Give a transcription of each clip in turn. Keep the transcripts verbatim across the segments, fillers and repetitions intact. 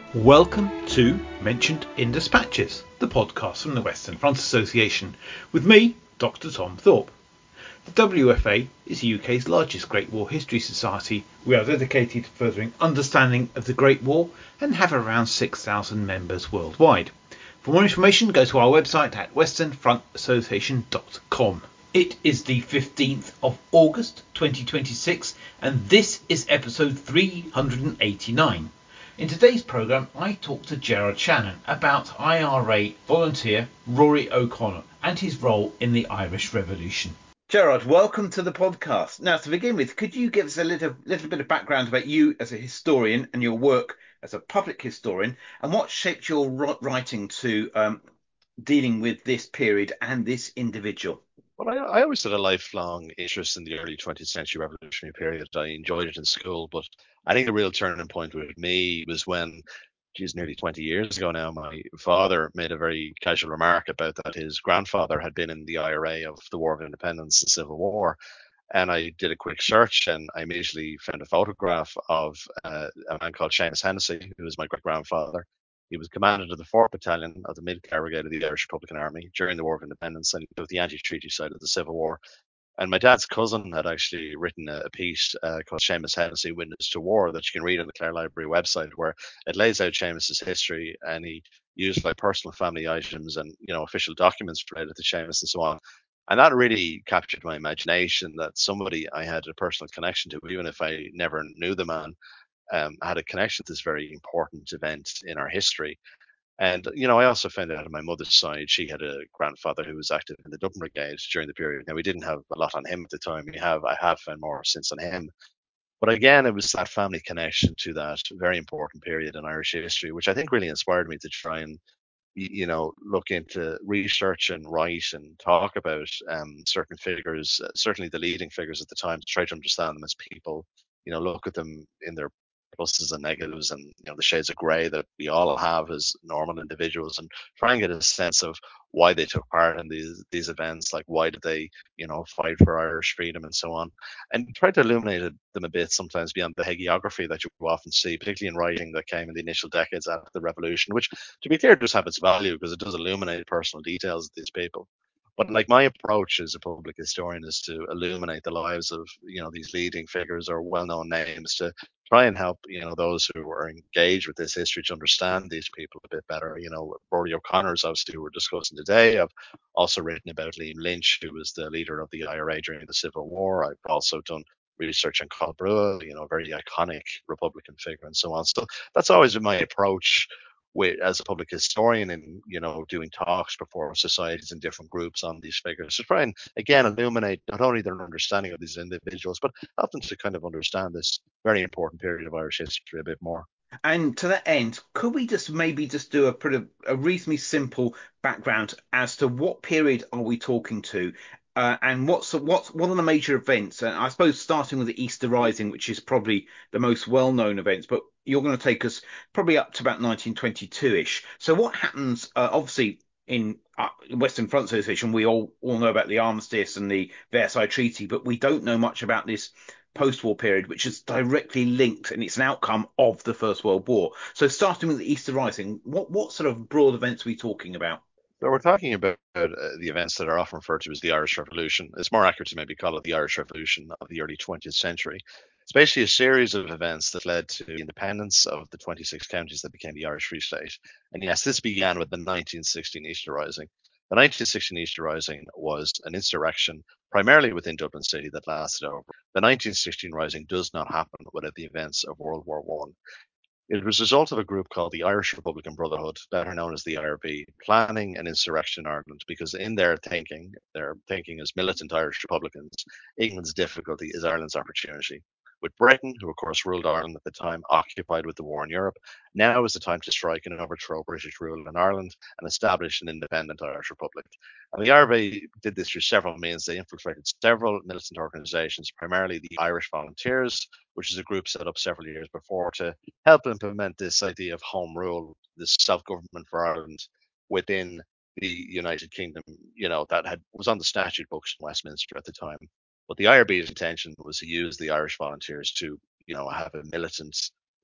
Welcome to Mentioned in Dispatches, the podcast from the Western Front Association, with me, Doctor Tom Thorpe. The W F A is the U K's largest Great War History Society. We are dedicated to furthering understanding of the Great War and have around six thousand members worldwide. For more information, go to our website at western front association dot com. It is the fifteenth of August twenty twenty-six, and this is episode three hundred eighty-nine. In today's programme, I talk to Gerard Shannon about I R A volunteer Rory O'Connor and his role in the Irish Revolution. Gerard, welcome to the podcast. Now, to begin with, could you give us a little, little bit of background about you as a historian and your work as a public historian, and what shaped your writing to um, dealing with this period and this individual? Well, I, I always had a lifelong interest in the early twentieth century revolutionary period. I enjoyed it in school, but I think the real turning point with me was when, geez, nearly twenty years ago now, my father made a very casual remark about that his grandfather had been in the I R A of the War of Independence, the Civil War. And I did a quick search and I immediately found a photograph of uh, a man called Seamus Hennessy, who was my great grandfather. He was commandant of the fourth Battalion of the Mid-Car Brigade of the Irish Republican Army during the War of Independence and of the anti-treaty side of the Civil War. And my dad's cousin had actually written a, a piece uh, called Seamus Hennessy, Witness to War, that you can read on the Clare Library website, where it lays out Seamus's history, and he used like personal family items and, you know, official documents related to Seamus and so on. And that really captured my imagination, that somebody I had a personal connection to, even if I never knew the man, um, had a connection to this very important event in our history. And, you know, I also found out on my mother's side, she had a grandfather who was active in the Dublin Brigade during the period. Now, we didn't have a lot on him at the time. We have, I have found more since on him. But again, it was that family connection to that very important period in Irish history, which I think really inspired me to try and, you know, look into research and write and talk about um, certain figures, uh, certainly the leading figures at the time, to try to understand them as people, you know, look at them in their pluses and negatives and, you know, the shades of grey that we all have as normal individuals, and try and get a sense of why they took part in these these events, like why did they, you know, fight for Irish freedom and so on, and try to illuminate them a bit sometimes beyond the hagiography that you often see, particularly in writing that came in the initial decades after the revolution, which, to be clear, does have its value because it does illuminate personal details of these people. But like my approach as a public historian is to illuminate the lives of, you know, these leading figures or well-known names, to try and help, you know, those who are engaged with this history to understand these people a bit better. You know, Rory O'Connor is obviously who we're discussing today. I've also written about Liam Lynch, who was the leader of the I R A during the Civil War. I've also done research on Cathal Brugha, you know, a very iconic Republican figure and so on. So that's always been my approach with, as a public historian, and, you know, doing talks before societies and different groups on these figures, to try and again illuminate not only their understanding of these individuals, but help them to kind of understand this very important period of Irish history a bit more. And to that end, could we just maybe just do a pretty a reasonably simple background as to what period are we talking to, uh, and what's what's what are the major events? And I suppose starting with the Easter Rising, which is probably the most well-known events, but you're going to take us probably up to about nineteen twenty-two-ish. So what happens? Uh, obviously, in uh, Western Front Association, we all all know about the armistice and the Versailles Treaty, but we don't know much about this post-war period, which is directly linked, and it's an outcome of the First World War. So, starting with the Easter Rising, what what sort of broad events are we talking about? So we're talking about uh, the events that are often referred to as the Irish Revolution. It's more accurate to maybe call it the Irish Revolution of the early twentieth century. It's basically a series of events that led to the independence of the twenty-six counties that became the Irish Free State. And yes, this began with the nineteen sixteen Easter Rising. The nineteen sixteen Easter Rising was an insurrection primarily within Dublin City that lasted over. The nineteen sixteen Rising does not happen without the events of World War One. It was a result of a group called the Irish Republican Brotherhood, better known as the I R B, planning an insurrection in Ireland, because in their thinking, their thinking as militant Irish Republicans, England's difficulty is Ireland's opportunity. With Britain, who of course ruled Ireland at the time, occupied with the war in Europe, now is the time to strike and overthrow British rule in Ireland and establish an independent Irish Republic. And the I R B did this through several means. They infiltrated several militant organisations, primarily the Irish Volunteers, which is a group set up several years before to help implement this idea of home rule, this self-government for Ireland within the United Kingdom, you know, that had was on the statute books in Westminster at the time. But the I R B's intention was to use the Irish Volunteers to, you know, have a militant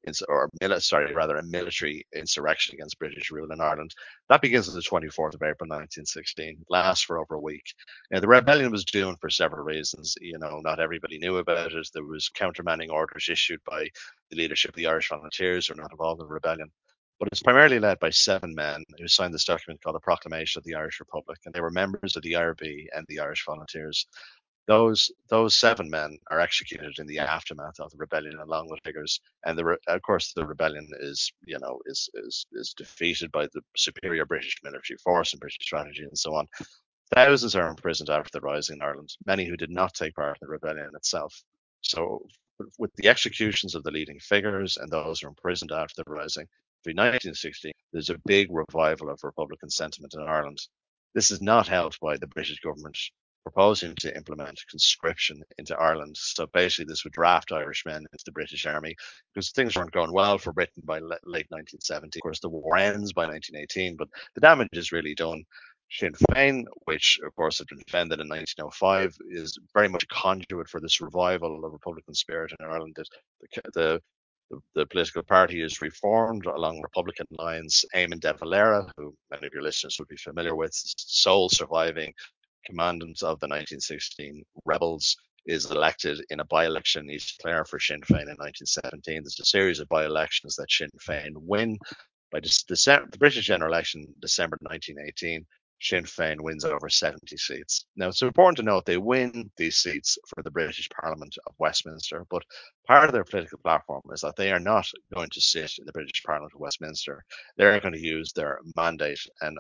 or sorry, rather a military insurrection against British rule in Ireland. That begins on the twenty-fourth of April nineteen sixteen, lasts for over a week. Now, the rebellion was doomed for several reasons. You know, not everybody knew about it. There was countermanding orders issued by the leadership of the Irish Volunteers, who are not involved in the rebellion. But it's primarily led by seven men who signed this document called the Proclamation of the Irish Republic, and they were members of the I R B and the Irish Volunteers. Those those seven men are executed in the aftermath of the rebellion, along with figures. And the, of course, the rebellion is, you know, is is is defeated by the superior British military force and British strategy, and so on. Thousands are imprisoned after the rising in Ireland, many who did not take part in the rebellion itself. So, with the executions of the leading figures and those who are imprisoned after the rising, through nineteen sixteen, there's a big revival of Republican sentiment in Ireland. This is not helped by the British government proposing to implement conscription into Ireland. So basically, this would draft Irishmen into the British Army, because things weren't going well for Britain by late nineteen seventy. Of course, the war ends by nineteen eighteen, but the damage is really done. Sinn Féin, which of course had been founded in nineteen oh five, is very much a conduit for this revival of Republican spirit in Ireland. The, the, the, the political party is reformed along Republican lines. Eamon de Valera, who many of your listeners would be familiar with, sole surviving commandant of the nineteen sixteen rebels, is elected in a by-election in East Clare for Sinn Féin in nineteen seventeen. There's a series of by-elections that Sinn Féin win. By December, the British general election, December nineteen eighteen, Sinn Féin wins over seventy seats. Now, it's important to note they win these seats for the British Parliament of Westminster, but part of their political platform is that they are not going to sit in the British Parliament of Westminster. They're going to use their mandate and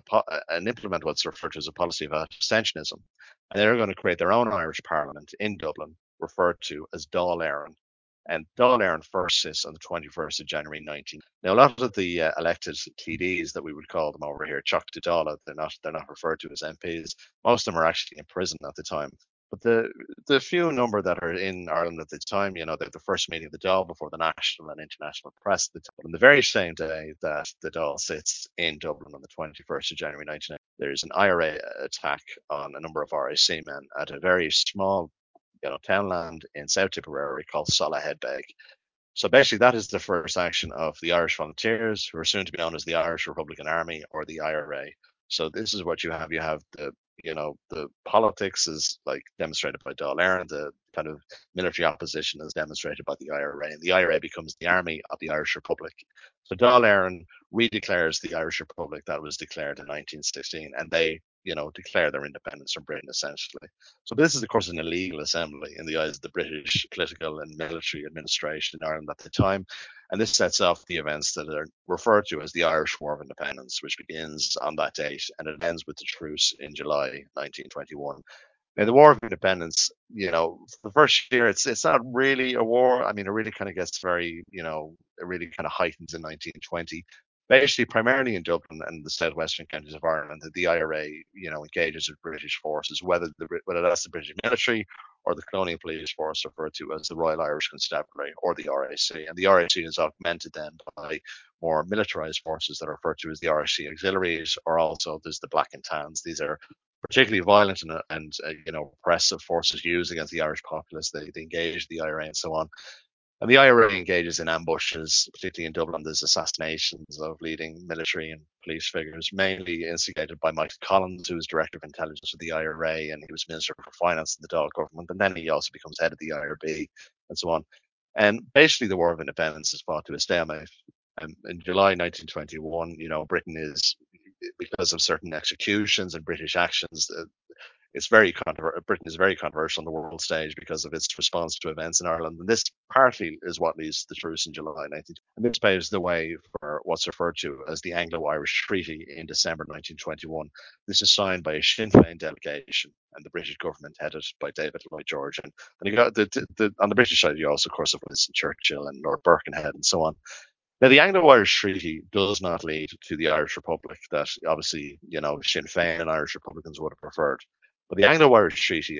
and implement what's referred to as a policy of abstentionism. And they're going to create their own Irish Parliament in Dublin, referred to as Dáil Éireann. And Dáil Éireann first sits on the twenty-first of January nineteen. Now, a lot of the uh, elected T Ds that we would call them over here, Teachta Dála, they're not they're not referred to as M Ps. Most of them are actually in prison at the time. But the the few number that are in Ireland at the time, you know, they're the first meeting of the Dáil before the national and international press. On the very same day that the Dáil sits in Dublin on the twenty-first of January nineteen eighty, there's an I R A attack on a number of R I C men at a very small, you know, townland in South Tipperary called Soloheadbeg. So basically, that is the first action of the Irish Volunteers, who are soon to be known as the Irish Republican Army, or the I R A. So this is what you have. You have the, you know, the politics is like demonstrated by Dáil Éireann, the kind of military opposition is demonstrated by the I R A, and the I R A becomes the army of the Irish Republic. So Dáil Éireann redeclares the Irish Republic that was declared in nineteen sixteen, and they, you know, declare their independence from Britain, essentially. So this is, of course, an illegal assembly in the eyes of the British political and military administration in Ireland at the time. And this sets off the events that are referred to as the Irish War of Independence, which begins on that date, and it ends with the truce in July nineteen twenty-one. Now, the War of Independence, you know, the first year, it's it's not really a war. I mean, it really kind of gets very, you know, it really kind of heightens in nineteen twenty. Basically, primarily in Dublin and the southwestern counties of Ireland, the I R A, you know, engages with British forces, whether the whether that's the British military or the colonial police force, referred to as the Royal Irish Constabulary, or the R I C. And the R I C is augmented then by more militarized forces that are referred to as the R I C auxiliaries, or also there's the Black and Tans. These are particularly violent and, and uh, you know, oppressive forces used against the Irish populace. They, they engage the I R A and so on. And the I R A engages in ambushes, particularly in Dublin. There's assassinations of leading military and police figures, mainly instigated by Michael Collins, who was Director of Intelligence of the I R A, and he was Minister for Finance in the Dáil government. And then he also becomes head of the I R B, and so on. And basically, the War of Independence is fought to a stalemate. Um, in July nineteen twenty-one, you know, Britain is, because of certain executions and British actions, uh, it's very controversial. Britain is very controversial on the world stage because of its response to events in Ireland, and this partly is what leads to the truce in July nineteen. And this paves the way for what's referred to as the Anglo-Irish Treaty in December nineteen twenty-one. This is signed by a Sinn Féin delegation and the British government, headed by David Lloyd George. And, and you got the, the, the on the British side, you also, of course, have Winston Churchill and Lord Birkenhead and so on. Now, the Anglo-Irish Treaty does not lead to the Irish Republic that obviously, you know, Sinn Féin and Irish Republicans would have preferred. But the Anglo-Irish Treaty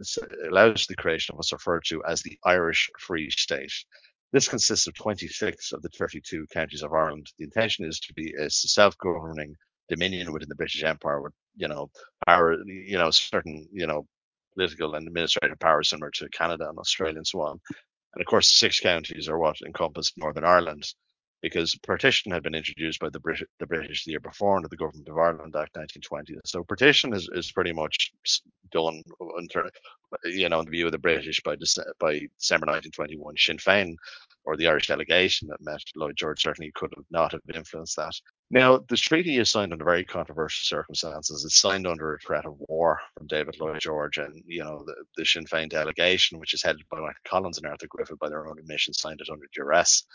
allows the creation of what's referred to as the Irish Free State. This consists of twenty-six of the thirty-two counties of Ireland. The intention is to be a self-governing dominion within the British Empire, with, you know, power, you know, certain, you know, political and administrative powers similar to Canada and Australia and so on. And of course, the six counties are what encompassed Northern Ireland, because partition had been introduced by the British, the British the year before under the Government of Ireland Act nineteen twenty. So partition is, is pretty much done, under, you know, in the view of the British by, Dece- by December nineteen twenty-one. Sinn Féin, or the Irish delegation that met Lloyd George, certainly could have not have influenced that. Now, the treaty is signed under very controversial circumstances. It's signed under a threat of war from David Lloyd George, and you know the, the Sinn Féin delegation, which is headed by Michael Collins and Arthur Griffith, by their own admission, signed it under duress.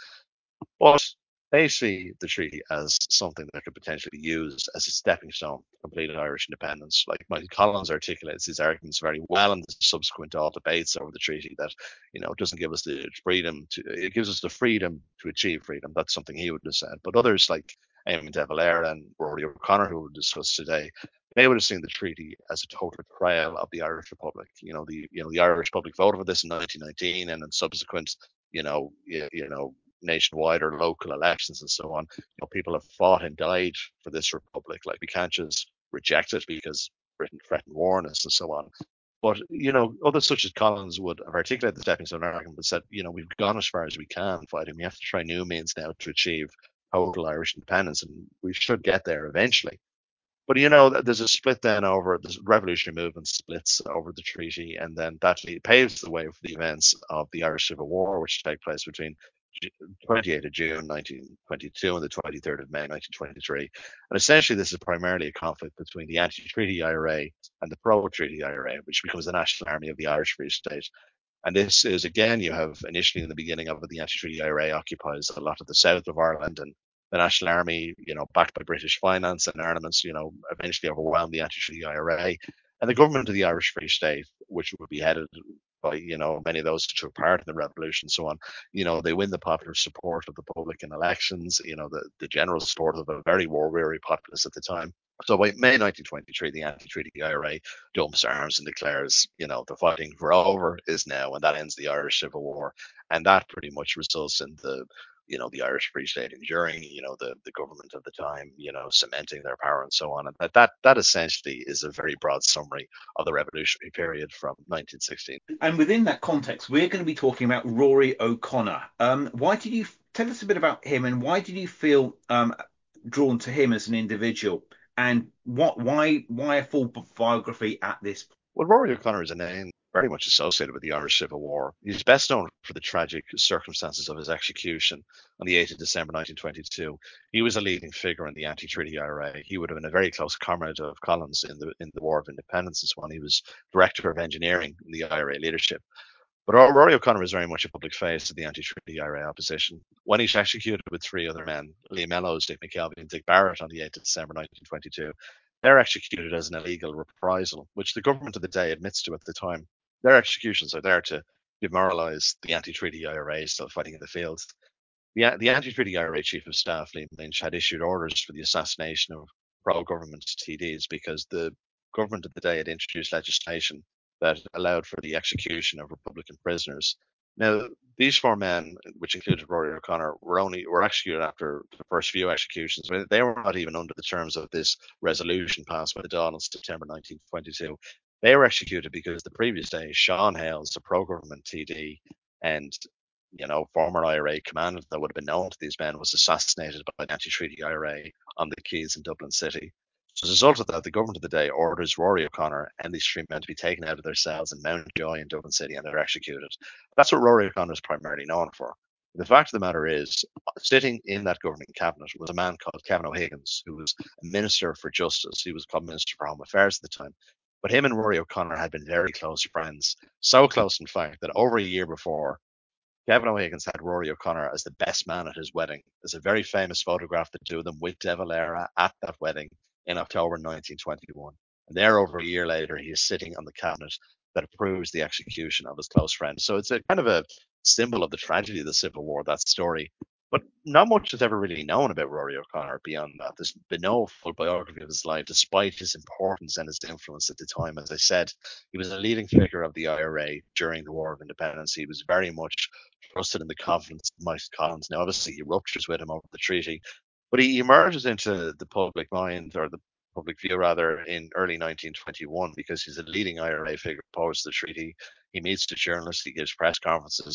But they see the treaty as something that could potentially be used as a stepping stone to complete Irish independence. Like Michael Collins articulates his arguments very well in the subsequent all debates over the treaty, that you know it doesn't give us the freedom to, it gives us the freedom to achieve freedom. That's something he would have said. But others like Eamon de Valera and Rory O'Connor, who we'll discuss today, they would have seen the treaty as a total betrayal of the Irish Republic. You know, the you know the Irish public voted for this in nineteen nineteen, and in subsequent, you know, you, you know, nationwide or local elections and so on. You know, people have fought and died for this republic. Like, we can't just reject it because Britain threatened war on us and so on. But, you know, others such as Collins would have articulated the stepping stone argument, but said, you know, we've gone as far as we can fighting. We have to try new means now to achieve total Irish independence, and we should get there eventually. But, you know, there's a split then over the revolutionary movement splits over the treaty, and then that paves the way for the events of the Irish Civil War, which take place between twenty-eighth of June nineteen twenty-two and the twenty-third of May nineteen twenty-three. And essentially, this is primarily a conflict between the anti-treaty I R A and the pro-treaty I R A, which becomes the National Army of the Irish Free State. And this is, again, you have initially in the beginning of it, the anti-treaty I R A occupies a lot of the south of Ireland, and the National Army, you know, backed by British finance and armaments, you know, eventually overwhelmed the anti-treaty I R A. And the government of the Irish Free State, which would be headed by, you know, many of those who took part in the revolution and so on, you know, they win the popular support of the public in elections, you know, the, the general support of a very war-weary populace at the time. So by May nineteen twenty-three, the anti-treaty I R A dumps arms and declares, you know, the fighting for over is now, and that ends the Irish Civil War. And that pretty much results in the, you know, the Irish Free State enduring, you know, the, the government of the time, you know, cementing their power and so on. And that, that, that essentially is a very broad summary of the revolutionary period from nineteen sixteen. And within that context, we're going to be talking about Rory O'Connor. Um, why did you tell us a bit about him, and why did you feel um, drawn to him as an individual? And what, why, why a full biography at this point? Well, Rory O'Connor is a name very much associated with the Irish Civil War. He's best known for the tragic circumstances of his execution on the eighth of December nineteen twenty-two. He was a leading figure in the anti-treaty I R A. He would have been a very close comrade of Collins in the in the War of Independence as well. He was director of engineering in the I R A leadership. But Rory O'Connor was very much a public face of the anti-treaty I R A opposition. When he's executed with three other men, Liam Mellows, Dick McKelvey, and Dick Barrett, on the eighth of December nineteen twenty-two, they're executed as an illegal reprisal, which the government of the day admits to at the time. Their executions are there to demoralise the anti-treaty I R A still fighting in the field. The, the anti-treaty I R A chief of staff, Liam Lynch, had issued orders for the assassination of pro-government T Ds because the government of the day had introduced legislation that allowed for the execution of Republican prisoners. Now, these four men, which included Rory O'Connor, were only were executed after the first few executions. I mean, they were not even under the terms of this resolution passed by the Dáil in September nineteen twenty-two. They were executed because the previous day, Sean Hales, a pro-government T D and you know former I R A commander that would have been known to these men, was assassinated by an anti-treaty I R A on the quays in Dublin City. So as a result of that, the government of the day orders Rory O'Connor and these three men to be taken out of their cells in Mountjoy in Dublin City, and they're executed. That's what Rory O'Connor is primarily known for. The fact of the matter is, sitting in that governing cabinet was a man called Kevin O'Higgins, who was a Minister for Justice. He was called Minister for Home Affairs at the time. But him and Rory O'Connor had been very close friends. So close, in fact, that over a year before, Kevin O'Higgins had Rory O'Connor as the best man at his wedding. There's a very famous photograph, the two of them with De Valera at that wedding in October nineteen twenty-one. And there, over a year later, he is sitting on the cabinet that approves the execution of his close friend. So it's a kind of a symbol of the tragedy of the Civil War, that story. But not much is ever really known about Rory O'Connor beyond that. There's been no full biography of his life, despite his importance and his influence at the time. As I said, he was a leading figure of the I R A during the War of Independence. He was very much trusted in the confidence of Michael Collins. Now, obviously, he ruptures with him over the treaty, but he emerges into the public mind, or the public view rather, in early nineteen twenty-one because he's a leading I R A figure opposed to the treaty. He meets the journalists, he gives press conferences,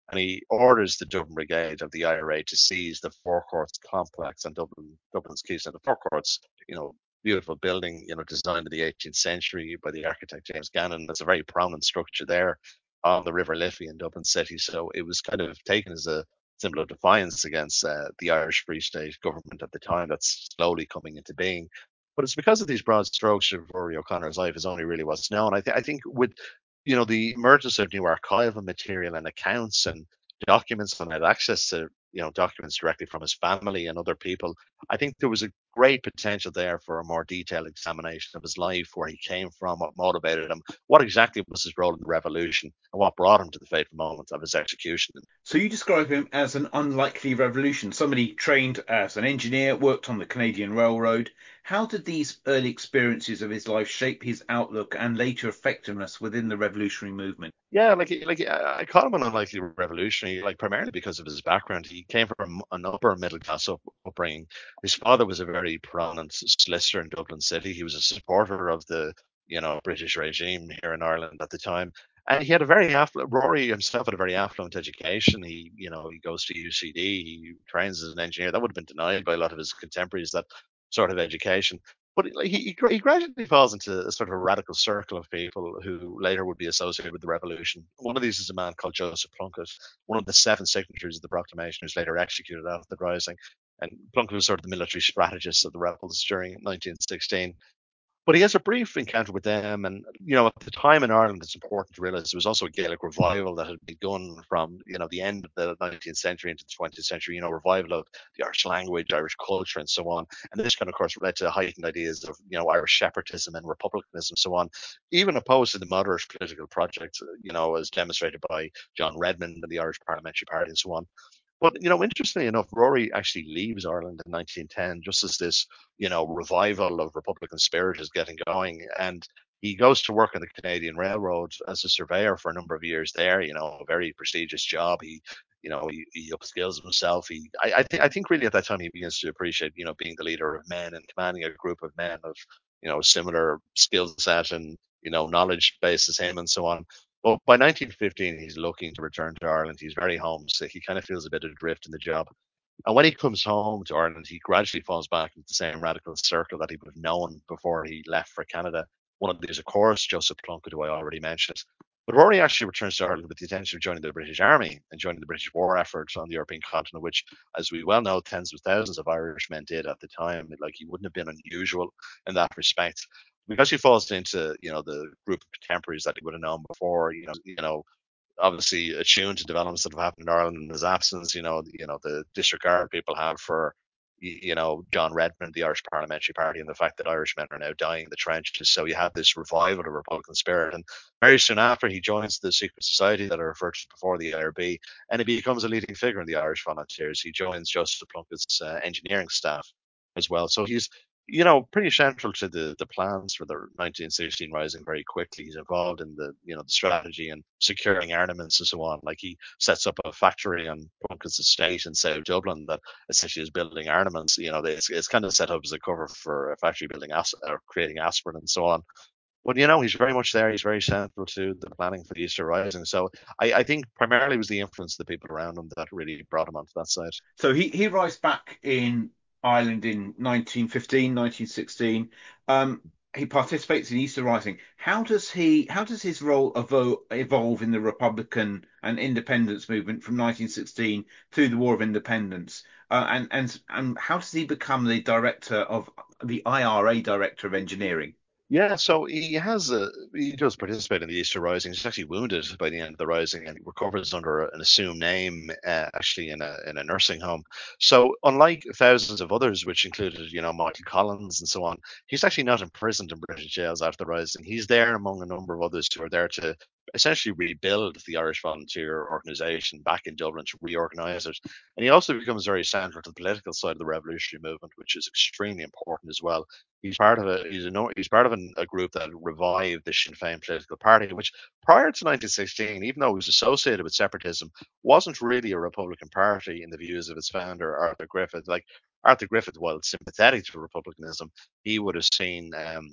and he orders the Dublin Brigade of the I R A to seize the Four Courts complex on Dublin, Dublin's Quay Centre. The Four Courts, you know, beautiful building, you know, designed in the eighteenth century by the architect James Gannon. That's a very prominent structure there on the River Liffey in Dublin City. So it was kind of taken as a symbol of defiance against uh, the Irish Free State government at the time that's slowly coming into being. But it's because of these broad strokes of Rory O'Connor's life is only really what's known. I, th- I think with you know the emergence of new archival material and accounts and documents, and had access to you know documents directly from his family and other people, I think there was a great potential there for a more detailed examination of his life, where he came from, what motivated him, what exactly was his role in the revolution, and what brought him to the fateful moment of his execution. So you describe him as an unlikely revolution, somebody trained as an engineer, worked on the Canadian Railroad. How did these early experiences of his life shape his outlook and later effectiveness within the revolutionary movement? Yeah, like like I call him an unlikely revolutionary, like primarily because of his background. He came from an upper middle class up, upbringing. His father was a very prominent solicitor in Dublin City. He was a supporter of the you know British regime here in Ireland at the time, and he had a very affluent. Rory himself had a very affluent education. He you know he goes to U C D. He trains as an engineer. That would have been denied by a lot of his contemporaries, that sort of education. But he, he gradually falls into a sort of a radical circle of people who later would be associated with the revolution. One of these is a man called Joseph Plunkett, one of the seven signatories of the proclamation, who's later executed after the rising. And Plunkett was sort of the military strategist of the rebels during nineteen sixteen. But he has a brief encounter with them, and you know, at the time in Ireland, it's important to realise there was also a Gaelic revival that had begun from you know the end of the nineteenth century into the twentieth century. You know, revival of the Irish language, Irish culture, and so on. And this kind of, of course, led to heightened ideas of you know Irish separatism and republicanism, and so on, even opposed to the moderate political projects, you know, as demonstrated by John Redmond and the Irish Parliamentary Party, and so on. But you know, interestingly enough, Rory actually leaves Ireland in nineteen ten, just as this, you know, revival of Republican spirit is getting going, and he goes to work on the Canadian Railroad as a surveyor for a number of years there. You know, a very prestigious job. He, you know, he, he upskills himself. He, I, I think, I think really at that time he begins to appreciate, you know, being the leader of men and commanding a group of men of, you know, similar skill set and you know knowledge base as him and so on. But by nineteen fifteen, he's looking to return to Ireland. He's very homesick. He kind of feels a bit adrift in the job. And when he comes home to Ireland, he gradually falls back into the same radical circle that he would have known before he left for Canada. One of these, of course, Joseph Plunkett, who I already mentioned. But Rory actually returns to Ireland with the intention of joining the British Army and joining the British war effort on the European continent, which, as we well know, tens of thousands of Irishmen did at the time. Like, he wouldn't have been unusual in that respect. Because he falls into, you know, the group of contemporaries that he would have known before, you know, you know, obviously attuned to developments that have happened in Ireland in his absence. You know, you know the disregard people have for you know John Redmond, the Irish Parliamentary Party, and the fact that Irishmen are now dying in the trenches. So you have this revival of Republican spirit, and very soon after he joins the secret society that I referred to before, the I R B, and he becomes a leading figure in the Irish Volunteers. He joins Joseph Plunkett's uh, engineering staff as well. So he's you know, pretty central to the, the plans for the nineteen sixteen rising very quickly. He's involved in the, you know, the strategy and securing armaments and so on. Like, he sets up a factory on Plunkett's estate in South Dublin that essentially is building armaments. You know, it's, it's kind of set up as a cover for a factory building as, or creating aspirin and so on. But, you know, he's very much there. He's very central to the planning for the Easter Rising. So I, I think primarily it was the influence of the people around him that really brought him onto that side. So he, he arrives back in Ireland in nineteen fifteen, nineteen sixteen. Um, he participates in Easter Rising. How does he? How does his role evo evolve in the Republican and independence movement from nineteen sixteen through the War of Independence? Uh, and and and how does he become the director of the I R A, director of engineering? Yeah, so he has a he does participate in the Easter Rising. He's actually wounded by the end of the Rising, and he recovers under an assumed name, uh, actually in a in a nursing home. So unlike thousands of others, which included you know Michael Collins and so on, he's actually not imprisoned in British jails after the Rising. He's there among a number of others who are there to essentially rebuild the Irish Volunteer organisation back in Dublin, to reorganise it. And he also becomes very central to the political side of the revolutionary movement, which is extremely important as well. He's part of a he's a he's part of an, a group that revived the Sinn Féin political party, which prior to nineteen sixteen, even though it was associated with separatism, wasn't really a Republican party in the views of its founder, Arthur Griffith. Like, Arthur Griffith, while sympathetic to republicanism, he would have seen um,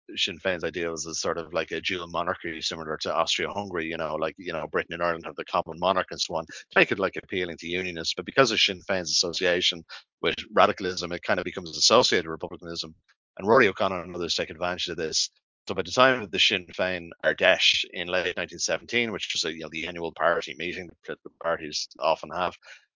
Sinn Féin's ideals as sort of like a dual monarchy similar to Austria-Hungary, you know, like, you know, Britain and Ireland have the common monarch and so on, to make it like appealing to unionists. But because of Sinn Féin's association with radicalism, it kind of becomes associated with republicanism. And Rory O'Connor and others take advantage of this. So by the time of the Sinn Féin Ardèche in late nineteen seventeen, which was a, you know, the annual party meeting that political parties often have,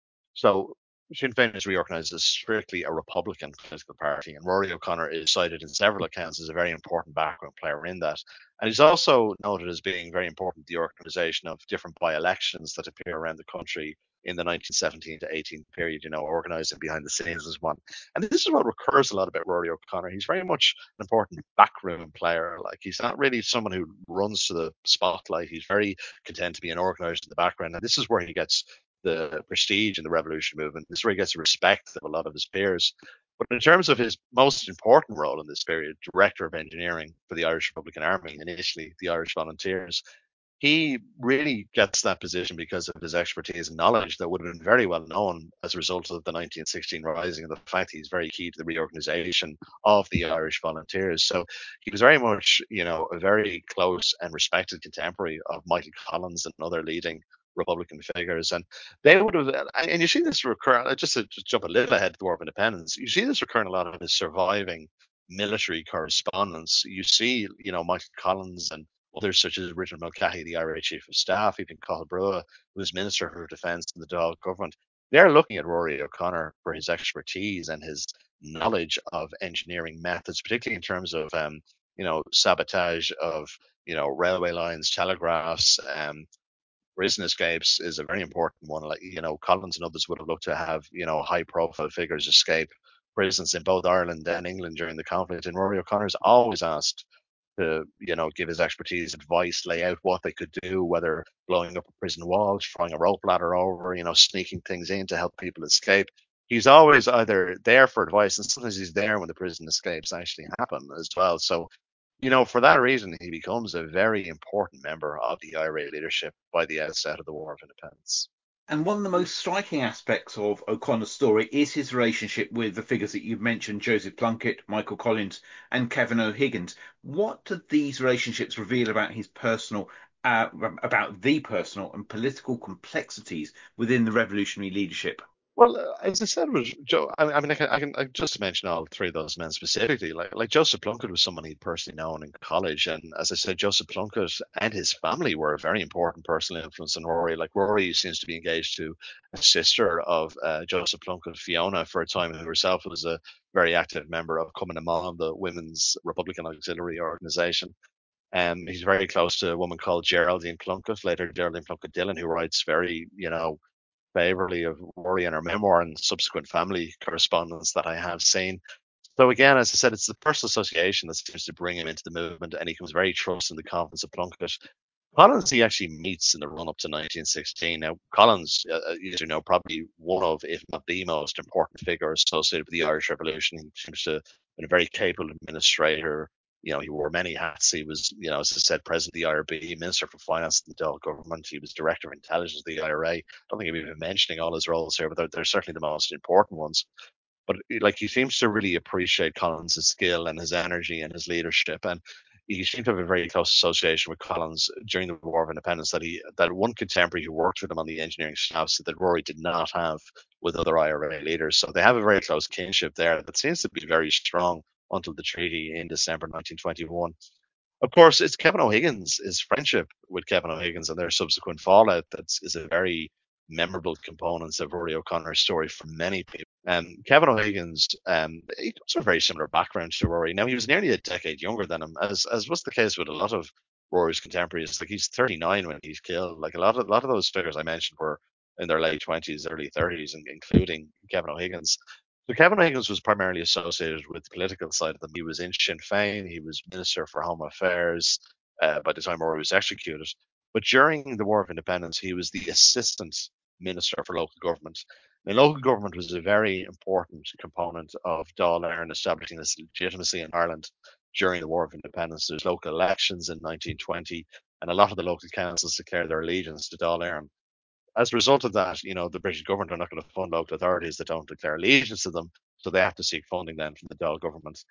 so Sinn Féin is reorganised as strictly a Republican political party, and Rory O'Connor is cited in several accounts as a very important background player in that. And he's also noted as being very important in the organisation of different by-elections that appear around the country in the nineteen seventeen to eighteen period, you know, organising behind the scenes as one. And this is what recurs a lot about Rory O'Connor. He's very much an important backroom player. Like, he's not really someone who runs to the spotlight. He's very content to be an organiser in the background. And this is where he gets the prestige in the revolution movement. This is where he gets the respect of a lot of his peers. But in terms of his most important role in this period, Director of Engineering for the Irish Republican Army, initially the Irish Volunteers, he really gets that position because of his expertise and knowledge that would have been very well known as a result of the nineteen sixteen Rising and the fact he's very key to the reorganization of the Irish Volunteers. So he was very much, you know, a very close and respected contemporary of Michael Collins and other leading Republican figures. And they would have, and you see this recur, just to just jump a little ahead to the War of Independence, you see this recur in a lot of his surviving military correspondence. You see, you know, Michael Collins and others such as Richard Mulcahy, the I R A Chief of Staff, even Cathal Brugha, who was Minister for Defence in the Dáil government. They're looking at Rory O'Connor for his expertise and his knowledge of engineering methods, particularly in terms of, um, you know, sabotage of, you know, railway lines, telegraphs, um, prison escapes is a very important one. Like, you know, Collins and others would have looked to have, you know, high profile figures escape prisons in both Ireland and England during the conflict. And Rory O'Connor's always asked to, you know, give his expertise, advice, lay out what they could do, whether blowing up a prison wall, throwing a rope ladder over, you know, sneaking things in to help people escape. He's always either there for advice, and sometimes he's there when the prison escapes actually happen as well. So, you know, for that reason, he becomes a very important member of the I R A leadership by the outset of the War of Independence. And one of the most striking aspects of O'Connor's story is his relationship with the figures that you've mentioned, Joseph Plunkett, Michael Collins, and Kevin O'Higgins. What do these relationships reveal about his personal, uh, about the personal and political complexities within the revolutionary leadership? Well, uh, as I said, was Joe. I, I mean, I can, I can I just mention all three of those men specifically. Like, like Joseph Plunkett was someone he'd personally known in college, and as I said, Joseph Plunkett and his family were a very important personal influence on Rory. Like, Rory seems to be engaged to a sister of uh, Joseph Plunkett, Fiona, for a time, who herself was a very active member of Cumann na mBan, the Women's Republican Auxiliary Organization. Um, he's very close to a woman called Geraldine Plunkett, later Geraldine Plunkett Dillon, who writes very, you know, favourably of Rory and her memoir and subsequent family correspondence that I have seen. So again, as I said, it's the personal association that seems to bring him into the movement, and he comes very trust in the confidence of Plunkett. Collins he actually meets in the run up to nineteen sixteen. Now, Collins, uh, as you know, probably one of, if not the most important figure associated with the Irish Revolution. He seems to have been a very capable administrator. You know, he wore many hats. He was, you know, as I said, president of the I R B, Minister for Finance in the Dáil government. He was Director of Intelligence of the I R A. I don't think I'm even mentioning all his roles here, but they're, they're certainly the most important ones. But like, he seems to really appreciate Collins' skill and his energy and his leadership, and he seemed to have a very close association with Collins during the War of Independence. That he that one contemporary who worked with him on the engineering staff said that Rory did not have with other I R A leaders. So they have a very close kinship there that seems to be very strong until the treaty in December nineteen twenty-one. Of course, it's Kevin O'Higgins, his friendship with Kevin O'Higgins and their subsequent fallout that is a very memorable component of Rory O'Connor's story for many people. Um, Kevin O'Higgins, um, he comes from a very similar background to Rory. Now, he was nearly a decade younger than him, as as was the case with a lot of Rory's contemporaries. Like, he's thirty-nine when he's killed. Like, a lot of a lot of those figures I mentioned were in their late twenties, early thirties, including Kevin O'Higgins. So Kevin Higgins was primarily associated with the political side of them. He was in Sinn Féin. He was Minister for Home Affairs uh, by the time Rory was executed. But during the War of Independence, he was the Assistant Minister for Local Government. Now, local government was a very important component of Dáil Éireann establishing its legitimacy in Ireland during the War of Independence. There's local elections in nineteen twenty, and a lot of the local councils declared their allegiance to Dáil Éireann. As a result of that, you know, the British government are not going to fund local authorities that don't declare allegiance to them, so they have to seek funding then from the Dáil government.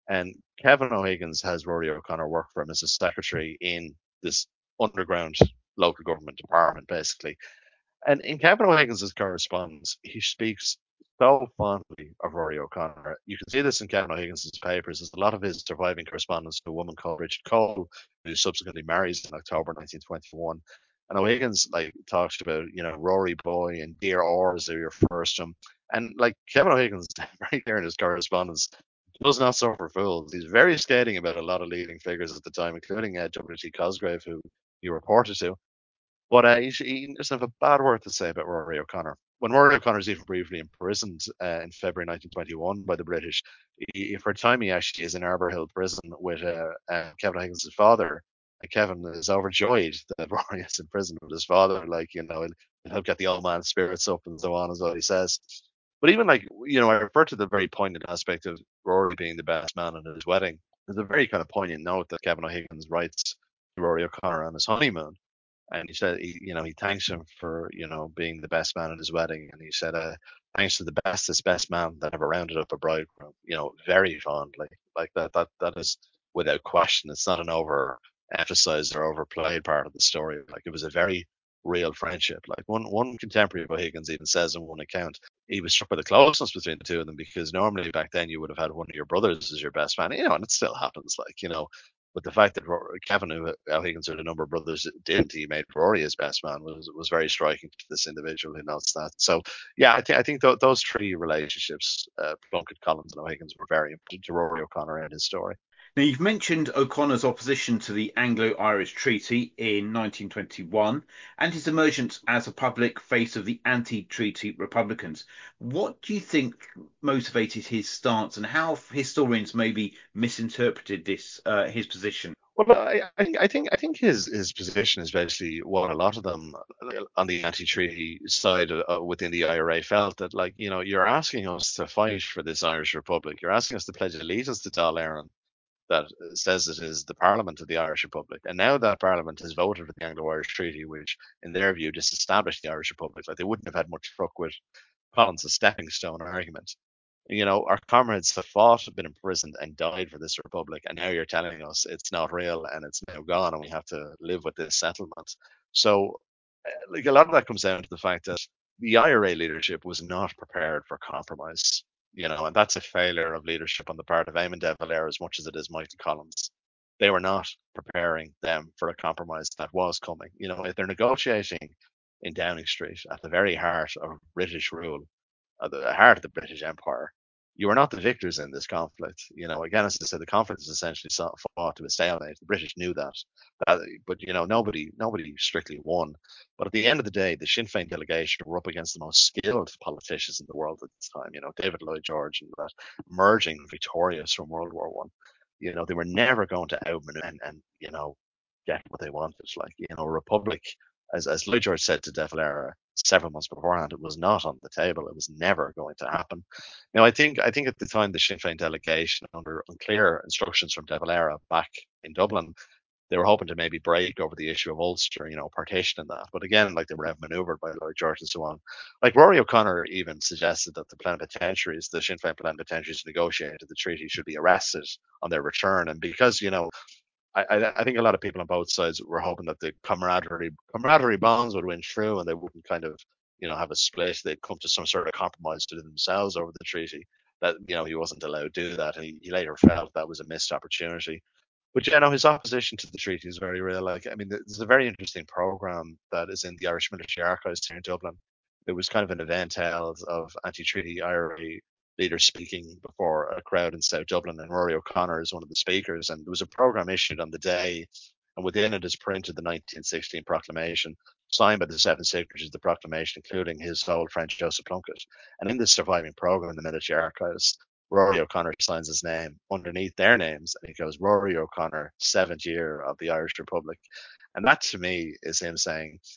And Kevin O'Higgins has Rory O'Connor work for him as a secretary in this underground local government department, basically. And in Kevin O'Higgins' correspondence, he speaks so fondly of Rory O'Connor. You can see this in Kevin O'Higgins' papers. There's a lot of his surviving correspondence to a woman called Bridget Cole, who subsequently marries in October nineteen twenty-one. And O'Higgins like talks about, you know, Rory boy and dear Or as they refer to him. And like Kevin O'Higgins, right there in his correspondence, does not suffer fools. He's very scathing about a lot of leading figures at the time, including uh, W T Cosgrave, who he reported to. But uh, he, he doesn't have a bad word to say about Rory O'Connor. When Rory O'Connor is even briefly imprisoned uh, in February nineteen twenty-one by the British, he, for a time he actually is in Arbour Hill prison with uh, uh, Kevin O'Higgins' father. And Kevin is overjoyed that Rory is in prison with his father. Like, you know, he'll help get the old man's spirits up and so on, is what he says. But even like, you know, I refer to the very poignant aspect of Rory being the best man at his wedding. There's a very kind of poignant note that Kevin O'Higgins writes to Rory O'Connor on his honeymoon. And he said, he, you know, he thanks him for, you know, being the best man at his wedding. And he said, uh, thanks to the bestest best man that ever rounded up a bridegroom, you know, very fondly. Like that, that, that is without question. It's not an over emphasized or overplayed part of the story. Like it was a very real friendship. Like one, one contemporary of O'Higgins even says in one account, he was struck by the closeness between the two of them because normally back then you would have had one of your brothers as your best man, you know, and it still happens. Like, you know, but the fact that Kevin, who O'Higgins had a number of brothers, didn't, he made Rory his best man, was was very striking to this individual who notes that. So, yeah, I think I think th- those three relationships, uh, Plunkett, Collins, and O'Higgins, were very important to Rory O'Connor and his story. Now, you've mentioned O'Connor's opposition to the Anglo-Irish Treaty in nineteen twenty-one and his emergence as a public face of the anti-treaty Republicans. What do you think motivated his stance, and how have historians maybe misinterpreted this uh, his position? Well, I, I think I think I think his his position is basically what a lot of them on the anti-treaty side uh, within the I R A felt, that, like, you know, you're asking us to fight for this Irish Republic. You're asking us to pledge allegiance to Dáil Éireann, that says it is the Parliament of the Irish Republic. And now that Parliament has voted for the Anglo-Irish Treaty, which in their view disestablished the Irish Republic, like they wouldn't have had much luck with Collins' stepping stone argument. You know, our comrades have fought, been imprisoned, and died for this republic, and now you're telling us it's not real and it's now gone, and we have to live with this settlement. So, uh, like, a lot of that comes down to the fact that the I R A leadership was not prepared for compromise. You know, and that's a failure of leadership on the part of Eamon de Valera as much as it is Michael Collins. They were not preparing them for a compromise that was coming. You know, if they're negotiating in Downing Street at the very heart of British rule, at the heart of the British Empire, you are not the victors in this conflict. You know, again, as I said, the conflict is essentially fought to a stalemate. The British knew that, that, but you know, nobody, nobody strictly won. But at the end of the day, the Sinn Féin delegation were up against the most skilled politicians in the world at this time. You know, David Lloyd George and that, emerging victorious from World War One. You know, they were never going to outmaneuver and, and you know, get what they wanted. Like, you know, Republic, as as Lloyd George said to De Valera several months beforehand, it was not on the table. It was never going to happen. Now, I think I think at the time the Sinn Féin delegation, under unclear instructions from De Valera back in Dublin, they were hoping to maybe break over the issue of Ulster, you know, partition and that. But again, like, they were outmaneuvered by Lloyd George and so on. Like, Rory O'Connor even suggested that the plenipotentiaries, the Sinn Féin plenipotentiaries negotiated the treaty, should be arrested on their return. And because, you know, I, I think a lot of people on both sides were hoping that the camaraderie camaraderie bonds would win through, and they wouldn't kind of, you know, have a split. They'd come to some sort of compromise to themselves over the treaty. That, you know, he wasn't allowed to do that, and he, he later felt that was a missed opportunity. But yeah, no, his opposition to the treaty is very real. Like, I mean, there's a very interesting program that is in the Irish Military Archives here in Dublin. It was kind of an event held of anti-treaty I R A leaders speaking before a crowd in South Dublin, and Rory O'Connor is one of the speakers. And there was a program issued on the day, and within it is printed the nineteen sixteen proclamation, signed by the seven signatories of the proclamation, including his old friend Joseph Plunkett. And in this surviving program in the Military Archives, Rory O'Connor signs his name underneath their names, and he goes, Rory O'Connor, seventh year of the Irish Republic. And that to me is him saying,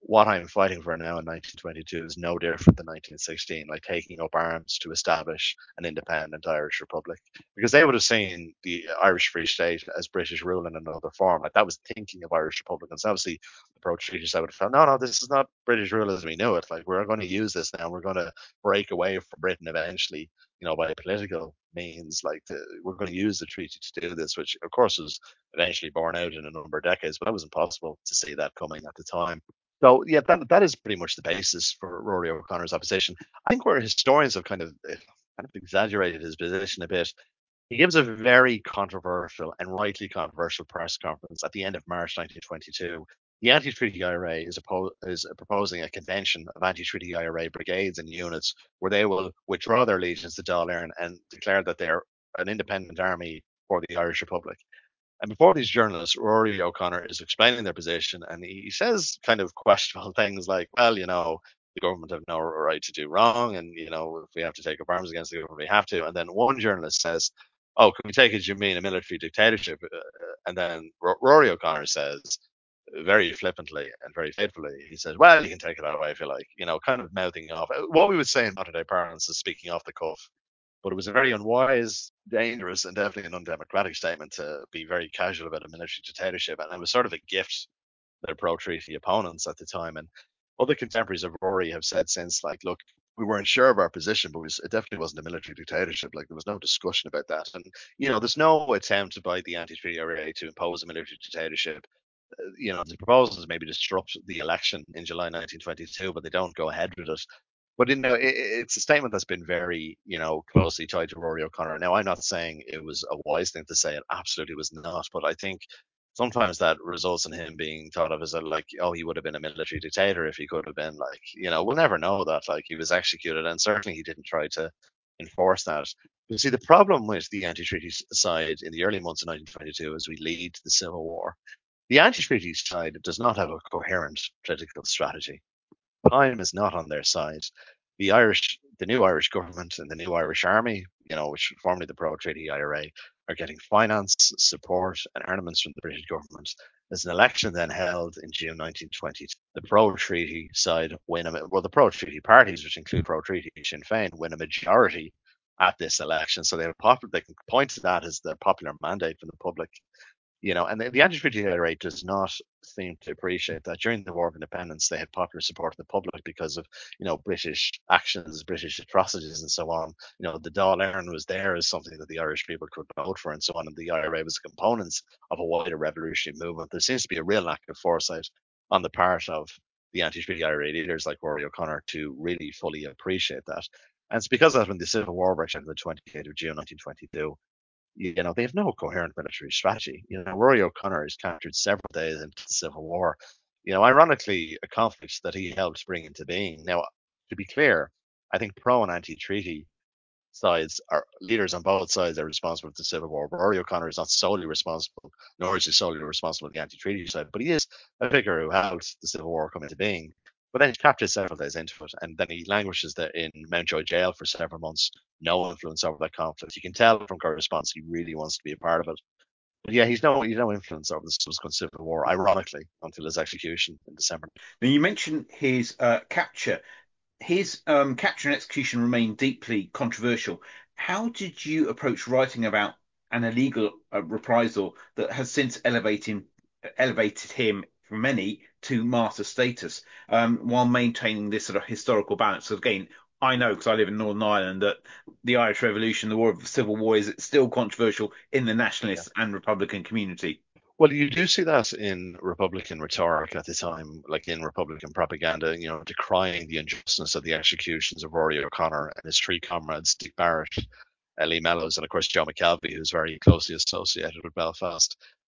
what I'm fighting for now in nineteen twenty-two is no different than nineteen sixteen, like taking up arms to establish an independent Irish Republic. Because they would have seen the Irish Free State as British rule in another form. Like that was thinking of Irish Republicans. Obviously, the pro-treaty side would have felt, no, no, this is not British rule as we knew it. Like we're going to use this now. We're going to break away from Britain eventually, you know, by political means. Like the, we're going to use the treaty to do this, which of course was eventually borne out in a number of decades, but it was impossible to see that coming at the time. So yeah, that that is pretty much the basis for Rory O'Connor's opposition. I think where historians have kind of eh, kind of exaggerated his position a bit. He gives a very controversial and rightly controversial press conference at the end of March nineteen twenty-two. The anti-treaty I R A is, oppo- is proposing a convention of anti-treaty I R A brigades and units where they will withdraw their allegiance to Dáil Éireann and declare that they're an independent army for the Irish Republic. And before these journalists, Rory O'Connor is explaining their position, and he says kind of questionable things like, well, you know, the government have no right to do wrong, and, you know, if we have to take up arms against the government, we have to. And then one journalist says, oh, can we take it you mean a military dictatorship? Uh, And then R- Rory O'Connor says, very flippantly and very faithfully, he says, well, you can take it that way if you like, you know, kind of mouthing off. What we would say in modern day parlance is speaking off the cuff, but it was a very unwise, dangerous, and definitely an undemocratic statement to be very casual about a military dictatorship. And it was sort of a gift to their pro-treaty opponents at the time. And other contemporaries of Rory have said since, like, look, we weren't sure of our position, but it definitely wasn't a military dictatorship. Like, there was no discussion about that. And, you know, there's no attempt by the anti-treaty I R A to impose a military dictatorship. Uh, you know, the proposals maybe disrupt the election in July nineteen twenty-two, but they don't go ahead with it. But you know, it, it's a statement that's been very, you know, closely tied to Rory O'Connor. Now, I'm not saying it was a wise thing to say; it absolutely was not. But I think sometimes that results in him being thought of as a like, oh, he would have been a military dictator if he could have been like, you know, we'll never know that. Like he was executed, and certainly he didn't try to enforce that. But see, the problem with the anti-treaty side in the early months of nineteen twenty-two as we lead to the Civil War, the anti-treaty side does not have a coherent political strategy. Time is not on their side. The Irish, the new Irish government and the new Irish army, you know, which formerly the pro-treaty I R A, are getting finance, support, and armaments from the British government. There's an election then held in June nineteen twenty. The pro-treaty side win a well, the pro-treaty parties, which include pro-treaty Sinn Féin, win a majority at this election. So they have pop- they can point to that as the popular mandate from the public, you know, and the, the anti-treaty I R A does not seem to appreciate that during the War of Independence they had popular support of the public because of, you know, British actions, British atrocities, and so on. You know, the Dáil Éireann was there as something that the Irish people could vote for, and so on. And the I R A was a component of a wider revolutionary movement. There seems to be a real lack of foresight on the part of the anti-treaty I R A leaders like Rory O'Connor to really fully appreciate that. And it's because of that when the Civil War breaks out on the twenty-eighth of June nineteen twenty-two, you know, they have no coherent military strategy. You know, Rory O'Connor is captured several days into the Civil War. You know, ironically, a conflict that he helped bring into being. Now, to be clear, I think pro and anti-treaty sides are leaders on both sides are responsible for the Civil War. Rory O'Connor is not solely responsible, nor is he solely responsible for the anti-treaty side, but he is a figure who helped the Civil War come into being. But then he's captured several days into it, and then he languishes there in Mountjoy jail for several months. No influence over that conflict. You can tell from correspondence he really wants to be a part of it. But yeah, he's no he's no influence over the subsequent Civil War, ironically, until his execution in December. Now, you mentioned his uh, capture. His um, capture and execution remained deeply controversial. How did you approach writing about an illegal uh, reprisal that has since elevated elevated him for many to martyr status, um, while maintaining this sort of historical balance? So again, I know because I live in Northern Ireland that the Irish Revolution, the War of the Civil War, is still controversial in the Yeah. nationalist and Republican community. Well, you do see that in Republican rhetoric at the time, like in Republican propaganda, you know, decrying the injustice of the executions of Rory O'Connor and his three comrades, Dick Barrett, Lee Mellows, and of course Joe McKelvey, who's very closely associated with Belfast.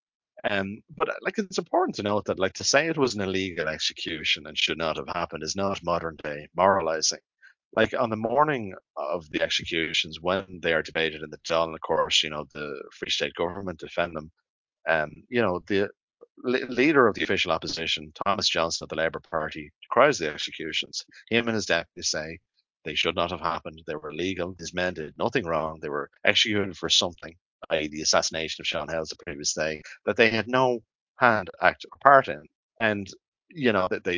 Um, but uh, like it's important to note that like to say it was an illegal execution and should not have happened is not modern day moralizing. Like on the morning of the executions, when they are debated in the Dáil, and of course, you know, the Free State government defend them. Um, you know, the le- leader of the official opposition, Thomas Johnson of the Labour Party, decries the executions. Him and his deputies say they should not have happened. They were illegal. His men did nothing wrong. They were executed for something, that is the assassination of Sean Hales the previous day, that they had no hand, act, or part in. And, you know, that they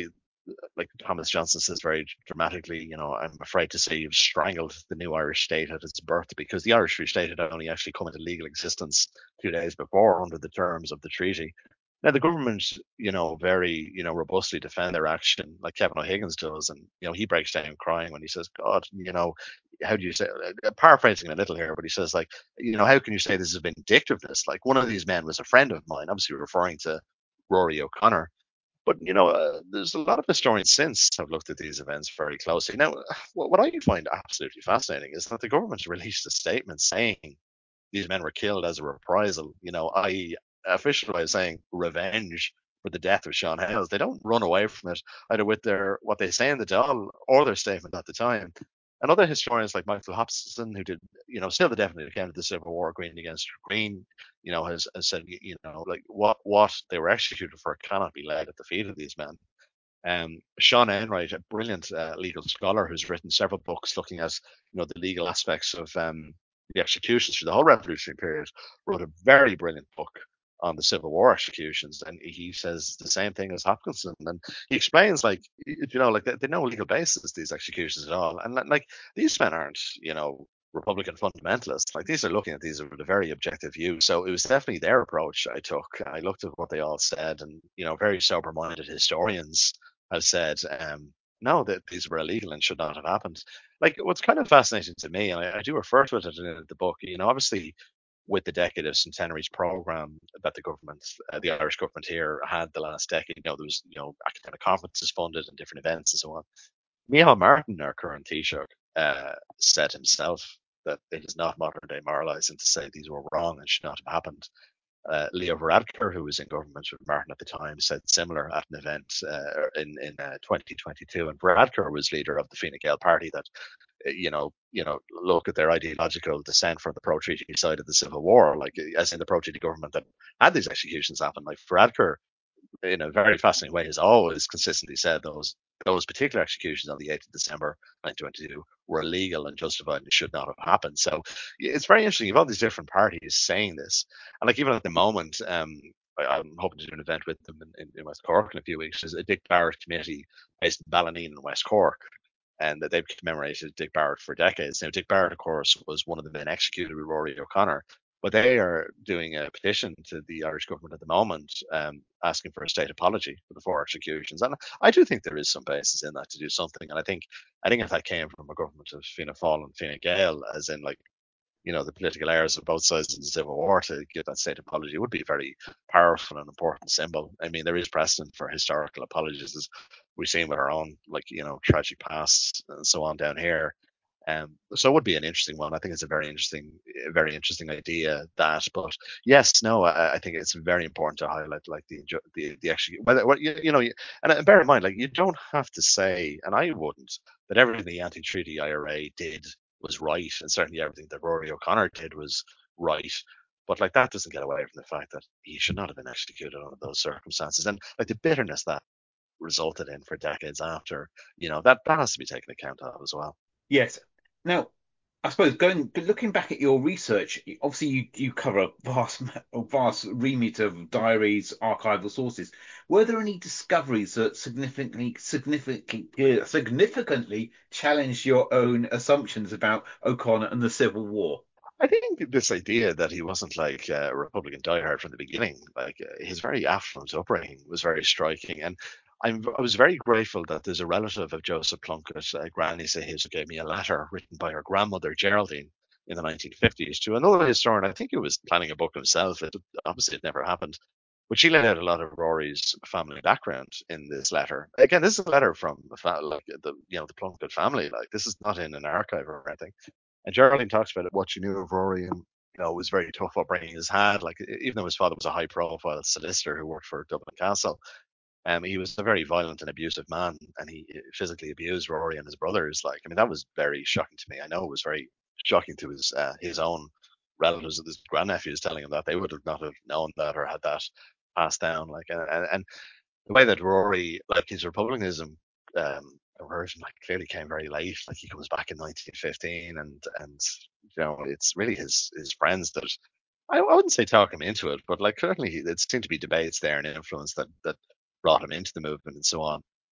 like Thomas Johnson says very dramatically, you know, I'm afraid to say you've strangled the new Irish state at its birth, because the Irish Free State had only actually come into legal existence two days before under the terms of the treaty. Now the government, you know, very, you know, robustly defend their action, like Kevin O'Higgins does, and you know he breaks down crying when he says, "God, you know, how do you say?" Uh, paraphrasing a little here, but he says, like, you know, how can you say this is vindictiveness? Like, one of these men was a friend of mine, obviously referring to Rory O'Connor. But you know, uh, there's a lot of historians since have looked at these events very closely. Now, what, what I find absolutely fascinating is that the government released a statement saying these men were killed as a reprisal, you know, that is, official way of saying revenge for the death of Sean Hales. They don't run away from it either with their what they say in the Dáil or their statement at the time. And other historians like Michael Hobson, who did, you know, still the definite account of the Civil War, Green against Green, you know, has, has said, you know, like what what they were executed for cannot be laid at the feet of these men. Um, Sean Enright, a brilliant uh, legal scholar who's written several books looking at, you know, the legal aspects of um, the executions through the whole revolutionary period, wrote a very brilliant book on the Civil War executions, and he says the same thing as Hopkinson, and he explains, like, you know, like they, they no legal basis these executions at all, and like these men aren't, you know, Republican fundamentalists. Like, these are looking at these with a very objective view. So it was definitely their approach I took. I looked at what they all said, and you know, very sober-minded historians have said, um, no, that these were illegal and should not have happened. Like, what's kind of fascinating to me, and I, I do refer to it in the book, you know, obviously with the Decade of Centenaries program that the government, uh, the Irish government here had the last decade, you know, there was, you know, academic conferences funded and different events and so on. Micheál Martin, our current Taoiseach, uh, said himself that it is not modern day moralising to say these were wrong and should not have happened. Uh, Leo Varadkar, who was in government with Martin at the time, said similar at an event uh, in in uh, twenty twenty-two. And Varadkar was leader of the Fine Gael party that, uh, you know, you know, look at their ideological descent from the pro-treaty side of the Civil War, like as in the pro-treaty government that had these executions happen. Like Varadkar, in a very fascinating way, has always consistently said those those particular executions on the eighth of December nineteen twenty-two were illegal and justified and should not have happened. So it's very interesting. You've all these different parties saying this, and like even at the moment, um, I, I'm hoping to do an event with them in, in, in West Cork in a few weeks. There's a Dick Barrett committee based in Ballineen in West Cork, and that they've commemorated Dick Barrett for decades. Now, Dick Barrett, of course, was one of the men executed with Rory O'Connor, but they are doing a petition to the Irish government at the moment, um, asking for a state apology for the four executions. And I do think there is some basis in that to do something. And I think I think if that came from a government of Fianna Fáil and Fine Gael, as in, like, you know, the political heirs of both sides of the Civil War, to give that state apology would be a very powerful and important symbol. I mean, there is precedent for historical apologies, as we've seen with our own, like, you know, tragic past and so on down here. Um, so it would be an interesting one. I think it's a very interesting, a very interesting idea. That, but yes, no, I, I think it's very important to highlight, like, the the the actually whether what you, you know, and bear in mind, like, you don't have to say, and I wouldn't, that everything the anti-treaty I R A did was right, and certainly everything that Rory O'Connor did was right. But like, that doesn't get away from the fact that he should not have been executed under those circumstances, and like the bitterness that resulted in for decades after, you know, that that has to be taken account of as well. Yes. Now, I suppose going looking back at your research, obviously you, you cover a vast a vast remit of diaries, archival sources. Were there any discoveries that significantly significantly significantly challenged your own assumptions about O'Connor and the Civil War? I think this idea that he wasn't like a Republican diehard from the beginning, like, uh, his very affluent upbringing was very striking. And I'm, I was very grateful that there's a relative of Joseph Plunkett, uh, Granny say his, who gave me a letter written by her grandmother, Geraldine, in the nineteen fifties to another historian. I think he was planning a book himself. It, obviously, it never happened. But she laid out a lot of Rory's family background in this letter. Again, this is a letter from the fa- like the you know the Plunkett family. Like, this is not in an archive or anything. And Geraldine talks about it, what she knew of Rory, and you know, it was very tough upbringing he's had. Like, e- even though his father was a high-profile solicitor who worked for Dublin Castle, um, he was a very violent and abusive man, and he uh, physically abused Rory and his brothers. Like, I mean, that was very shocking to me. I know it was very shocking to his uh, his own relatives, his grandnephews, telling him that they would have not have known that or had that passed down. Like, and, and, and the way that Rory, like, his republicanism, um, version, like, clearly came very late. Like, he comes back in nineteen fifteen, and and you know, it's really his his friends that, I, I wouldn't say talk him into it, but like, certainly it seemed to be debates there and influence that that brought him into the movement and so on.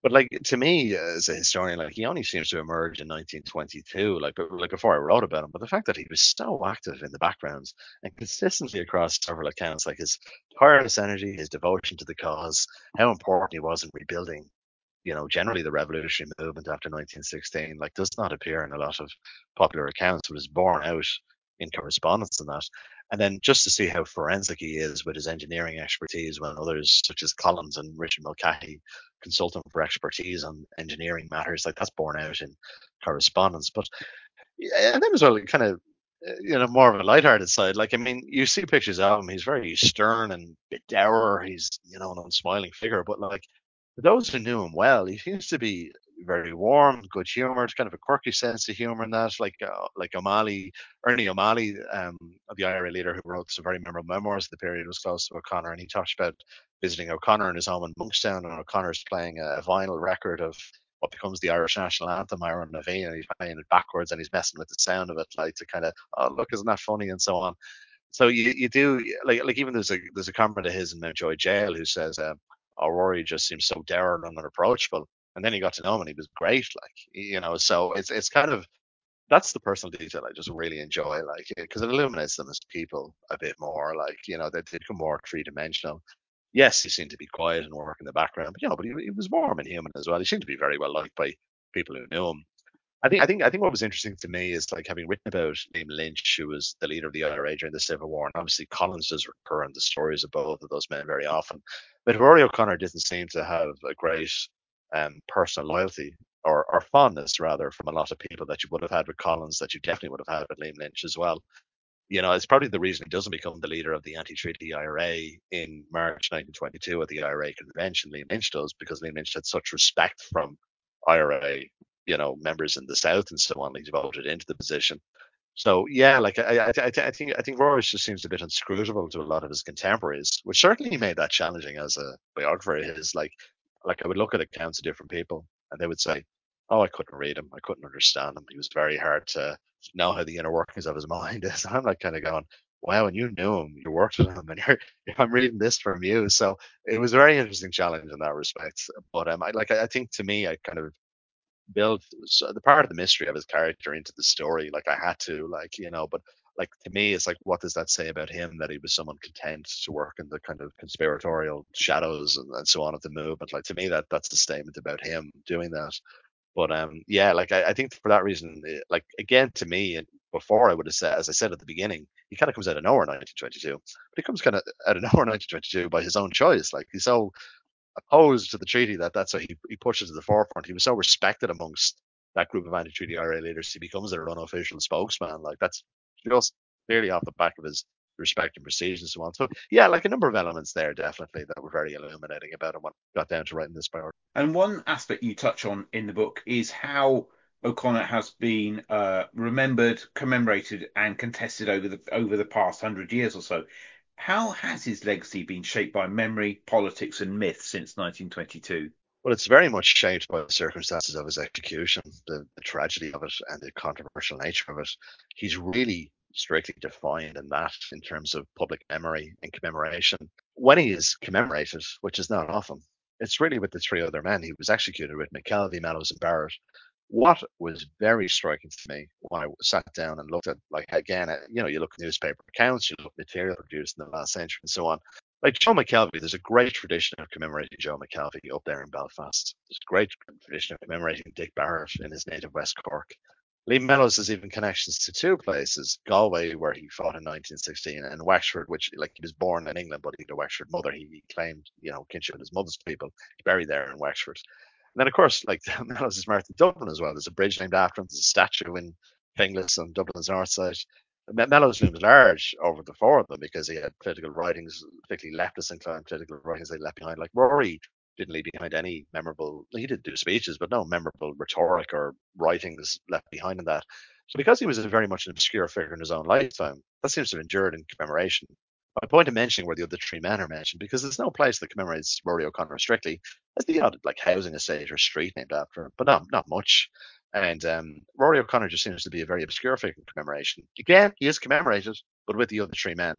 But like to me as a historian, like he only seems to emerge in nineteen twenty-two, like but like before I wrote about him. But the fact that he was so active in the background and consistently across several accounts, like his tireless energy, his devotion to the cause, how important he was in rebuilding, you know, generally the revolutionary movement after nineteen sixteen, like does not appear in a lot of popular accounts, but is borne out in correspondence and that. And then just to see how forensic he is with his engineering expertise when others such as Collins and Richard Mulcahy consult him for expertise on engineering matters, like that's borne out in correspondence. But yeah, and then as well, kind of, uh, you know, more of a lighthearted side. Like, I mean, you see pictures of him, he's very stern and a bit dour. He's, you know, an unsmiling figure. But like, for those who knew him well, he seems to be very warm, good humored, kind of a quirky sense of humor in that. Like, uh, like O'Malley, Ernie O'Malley, um, the I R A leader who wrote some very memorable memoirs of the period, was close to O'Connor, and he talked about visiting O'Connor in his home in Monkstown, and O'Connor's playing a vinyl record of what becomes the Irish national anthem, Iron Naveen, and he's playing it backwards and he's messing with the sound of it, like to kind of, oh look, isn't that funny, and so on. So you, you do like like even there's a there's a comment of his in Mountjoy Jail who says, uh, "Oh, Rory just seems so dour and unapproachable," and then he got to know him and he was great, like you know. So it's it's kind of that's the personal detail I just really enjoy, like because it illuminates them as people a bit more, like you know they, they become more three dimensional. Yes, he seemed to be quiet and work in the background, but you know, but he, he was warm and human as well. He seemed to be very well liked by people who knew him. I think I think I think what was interesting to me is like having written about Liam Lynch, who was the leader of the I R A during the Civil War, and obviously Collins does recur in the stories of both of those men very often. But Rory O'Connor didn't seem to have a great um, personal loyalty or, or fondness rather from a lot of people that you would have had with Collins, that you definitely would have had with Liam Lynch as well. You know, it's probably the reason he doesn't become the leader of the anti-treaty I R A in March nineteen twenty-two at the I R A convention. Liam Lynch does, because Liam Lynch had such respect from I R A, you know, members in the South and so on. He's voted into the position. So yeah, like I, I, I, I think I think Rory just seems a bit inscrutable to a lot of his contemporaries, which certainly made that challenging as a biographer. His like, like I would look at accounts of different people, and they would say, "Oh, I couldn't read him. I couldn't understand him. He was very hard to know how the inner workings of his mind is." And I'm like kind of going, "Wow, and you knew him, you worked with him, and you're, I'm reading this from you." So it was a very interesting challenge in that respect. But um, I like I think to me, I kind of build so the part of the mystery of his character into the story. Like I had to, like you know, but like to me, it's like, what does that say about him that he was someone content to work in the kind of conspiratorial shadows and, and so on of the movement? Like to me, that that's the statement about him doing that. But um, yeah, like I, I think for that reason, eh, like again, to me, and before I would have said, as I said at the beginning, he kind of comes out of nowhere in nineteen twenty-two, but he comes kind of out of nowhere in nineteen twenty-two by his own choice. Like he's so opposed to the treaty that that's why he, he pushes to the forefront. He was so respected amongst that group of anti-treaty I R A leaders. He becomes their unofficial spokesman. Like that's just clearly off the back of his respect and prestige and so on. So yeah, like a number of elements there definitely that were very illuminating about him when I got down to writing this biography. And one aspect you touch on in the book is how O'Connor has been uh, remembered, commemorated, and contested over the over the past hundred years or so. How has his legacy been shaped by memory, politics, and myth since nineteen twenty-two? Well, it's very much shaped by the circumstances of his execution, the, the tragedy of it, and the controversial nature of it. He's really strictly defined in that in terms of public memory and commemoration. When he is commemorated, which is not often, it's really with the three other men. He was executed with McKelvey, Mellows, and Barrett. What was very striking to me when I sat down and looked at, like, again, you know, you look at newspaper accounts, you look at material produced in the last century and so on, like Joe McKelvey, there's a great tradition of commemorating Joe McKelvey up there in Belfast. There's a great tradition of commemorating Dick Barrett in his native West Cork. Liam Mellows has even connections to two places: Galway, where he fought in nineteen sixteen, and Wexford, which, like, he was born in England, but he had a Wexford mother. He, he claimed, you know, kinship with his mother's people. He's buried there in Wexford. And then, of course, like Mellows is married to Dublin as well. There's a bridge named after him. There's a statue in Finglas on Dublin's north side. Mellows loomed large over the four of them because he had political writings, particularly leftist inclined political writings they left behind. Like Rory didn't leave behind any memorable, he did do speeches, but no memorable rhetoric or writings left behind in that. So because he was a very much an obscure figure in his own lifetime, that seems to have endured in commemoration. My point of mentioning where the other three men are mentioned, because there's no place that commemorates Rory O'Connor strictly, as the odd like housing estate or street named after him, but not not much. And um, Rory O'Connor just seems to be a very obscure figure in commemoration. Again, he is commemorated, but with the other three men,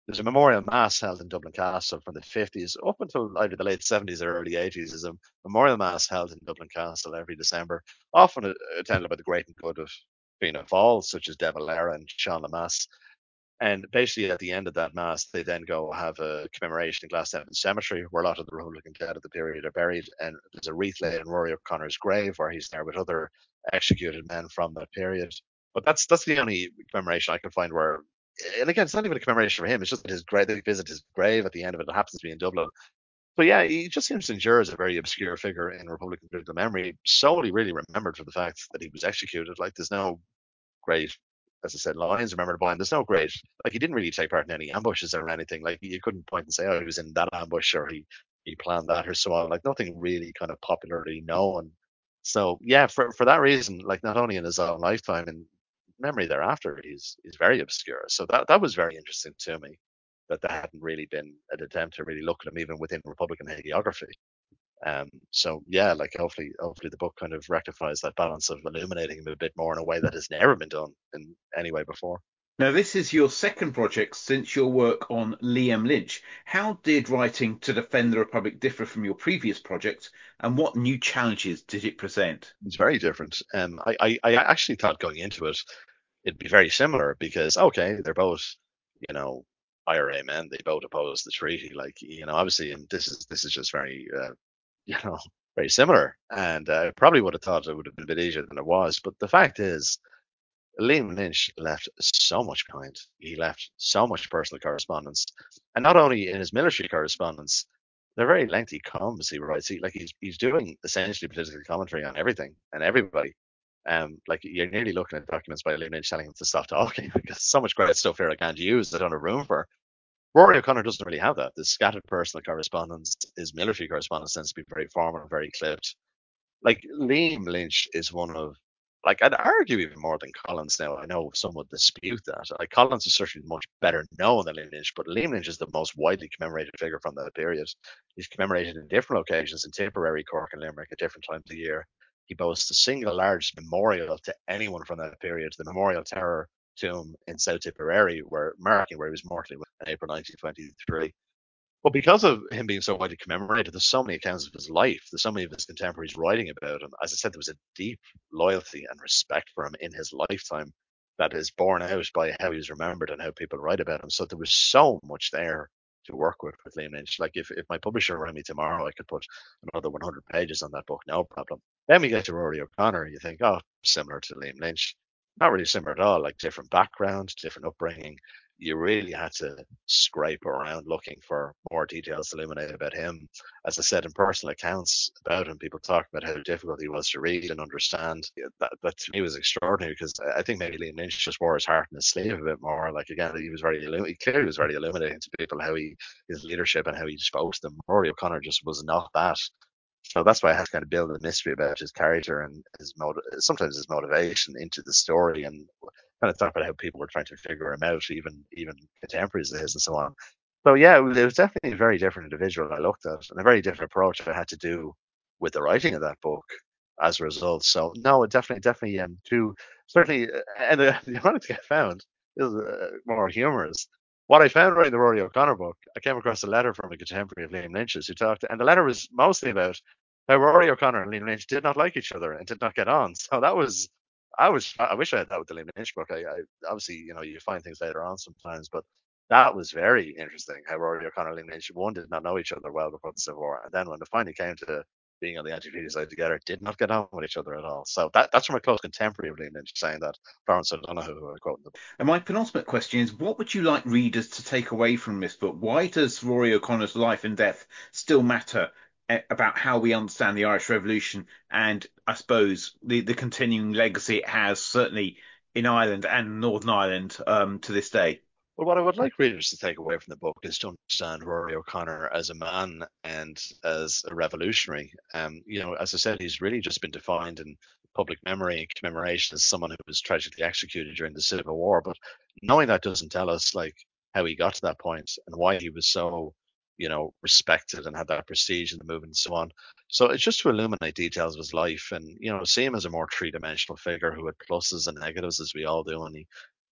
there's a memorial mass held in Dublin Castle from the fifties up until either the late seventies or early eighties. There's a memorial mass held in Dublin Castle every December, often attended by the great and good of Fianna Fáil, such as De Valera and Sean Lamass. And basically, at the end of that mass, they then go have a commemoration in Glasnevin Cemetery, where a lot of the Republican dead of the period are buried. And there's a wreath laid in Rory O'Connor's grave, where he's there with other executed men from that period. But that's that's the only commemoration I can find where, and again, it's not even a commemoration for him. It's just that his grave, they visit his grave at the end of it. It happens to be in Dublin. So yeah, he just seems to endure as a very obscure figure in Republican political memory, solely really remembered for the fact that he was executed. Like, there's no great, as I said, lines remembered by him. There's no great, like, he didn't really take part in any ambushes or anything. Like, you couldn't point and say, oh, he was in that ambush or he he planned that or so on. Like, nothing really kind of popularly known. So yeah, for for that reason, like, not only in his own lifetime, in memory thereafter, he's he's very obscure. So that that was very interesting to me, that there hadn't really been an attempt to really look at him even within Republican hagiography. Um, so yeah, like, hopefully, hopefully the book kind of rectifies that balance of illuminating him a bit more in a way that has never been done in any way before. Now, this is your second project since your work on Liam Lynch. How did writing to defend the Republic differ from your previous project, and what new challenges did it present? It's very different. Um, I, I, I actually thought going into it, it'd be very similar because, okay, they're both, you know, I R A men. They both oppose the treaty. Like, you know, obviously, and this is this is just very, uh, you know, very similar. And uh, I probably would have thought it would have been a bit easier than it was. But the fact is, Liam Lynch left so much behind. He left so much personal correspondence, and not only in his military correspondence, they're very lengthy columns he writes. He, like, he's he's doing essentially political commentary on everything and everybody. Um, like, you're nearly looking at documents by Liam Lynch telling him to stop talking because so much great stuff here I can't use. I don't have room for. Rory O'Connor doesn't really have that. This scattered personal correspondence, his military correspondence tends to be very formal and very clipped. Like, Liam Lynch is one of, like, I'd argue even more than Collins now. I know some would dispute that. Like, Collins is certainly much better known than Liam Lynch, but Liam Lynch is the most widely commemorated figure from that period. He's commemorated in different locations in Tipperary, Cork, and Limerick at different times of the year. He boasts the single largest memorial to anyone from that period, the Memorial Terror tomb in South Tipperary, where marking where he was mortally wounded in April nineteen twenty-three. Well, because of him being so widely commemorated, there's so many accounts of his life. There's so many of his contemporaries writing about him. As I said, there was a deep loyalty and respect for him in his lifetime that is borne out by how he's remembered and how people write about him. So there was so much there to work with with Liam Lynch. Like, if, if my publisher rang me tomorrow, I could put another one hundred pages on that book, no problem. Then we get to Rory O'Connor, and you think, oh, similar to Liam Lynch. Not really similar at all, like, different background, different upbringing. You really had to scrape around looking for more details to illuminate about him. As I said, in personal accounts about him, people talk about how difficult he was to read and understand. Yeah, That, that to me was extraordinary because I think maybe Liam Lynch just wore his heart in his sleeve a bit more. Like, again, he was very, he clearly was very illuminating to people, how he, his leadership and how he spoke to them. Rory O'Connor just was not that. So that's why I have to kind of build a mystery about his character and his motive, sometimes his motivation into the story, and kind of talk about how people were trying to figure him out, even even contemporaries of his and so on. So yeah, it was, it was definitely a very different individual I looked at, and a very different approach I had to do with the writing of that book as a result. So no, it definitely, definitely, um, to certainly, uh, and uh, the ironic thing I found is uh, more humorous. What I found writing the Rory O'Connor book, I came across a letter from a contemporary of Liam Lynch's who talked, and the letter was mostly about how Rory O'Connor and Liam Lynch did not like each other and did not get on. So that was, I was, I wish I had that with the Liam Lynch book. I, I obviously, you know, you find things later on sometimes, but that was very interesting. How Rory O'Connor and Liam Lynch, one, did not know each other well before the Civil War, and then when it finally came to being on the anti-treaty side together, did not get on with each other at all. So that that's from a close contemporary of Liam Lynch saying that. Florence O'Donoghue, who I quote in the book. And my penultimate question is, what would you like readers to take away from this book? Why does Rory O'Connor's life and death still matter eh, about how we understand the Irish Revolution and, I suppose, the, the continuing legacy it has, certainly in Ireland and Northern Ireland, um, to this day? Well, what I would like readers to take away from the book is to understand Rory O'Connor as a man and as a revolutionary. Um, you know, as I said, he's really just been defined in public memory and commemoration as someone who was tragically executed during the Civil War. But knowing that doesn't tell us, like, how he got to that point and why he was so, you know, respected and had that prestige in the movement and so on. So it's just to illuminate details of his life and, you know, see him as a more three-dimensional figure who had pluses and negatives, as we all do, and he